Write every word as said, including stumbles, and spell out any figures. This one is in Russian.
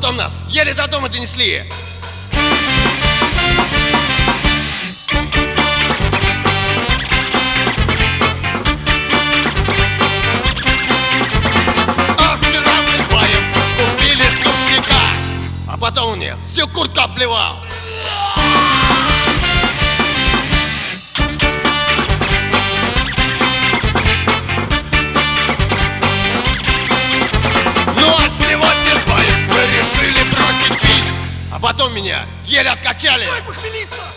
потом нас еле до дома донесли. А вчера мы с боем купили сушняка, а потом он мне всю куртку обливал. Потом меня еле откачали. Дай похмелиться!